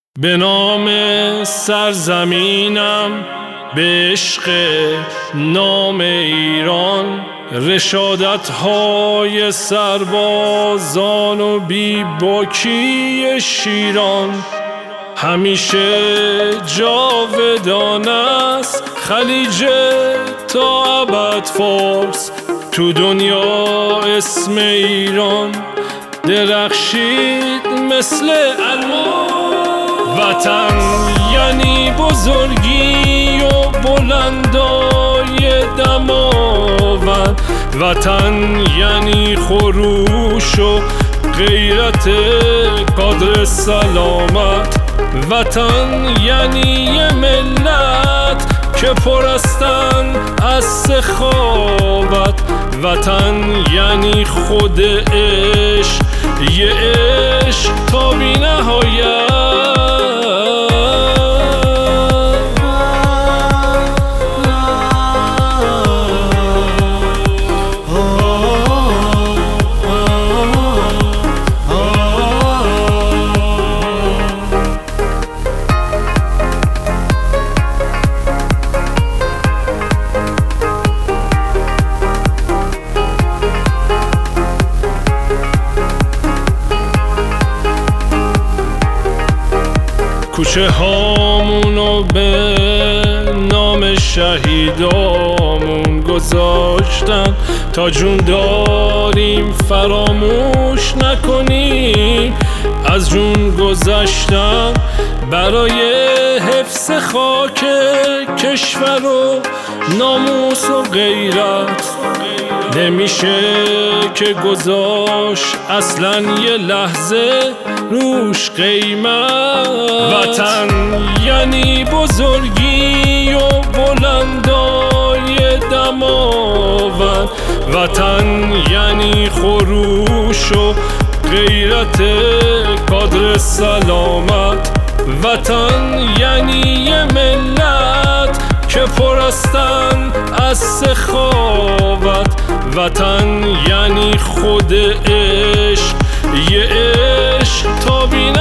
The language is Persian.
به نام سرزمینم، به عشق نام ایران، رشادت‌های سربازان و بی‌باکی شیران همیشه جاودان است. خلیج تا ابد فارس، تو دنیا اسم ایران درخشید مثل علم. وطن یعنی بزرگی و بلندای دماوند، وطن یعنی خروش و غیرت قدر سلامت، وطن یعنی یه ملت که پرستن از سخاوت، وطن یعنی خود عشق، یه عشق تا بی نهایت. کوچه هامونو به نام شهیدامون گذاشتن، تا جون داریم فراموش نکنیم از جون گذشتن. برای حفظ خاک کشور و ناموس و غیرت نمیشه که گذاشت اصلا یه لحظه روش قیمت. وطن یعنی بزرگی و بلندای دماوند، وطن یعنی خروش و غیرت قدر سلامت، وطن یعنی یه ملت که پرستن از سخاوت، وطن یعنی خود عشق، یه عشق تا بی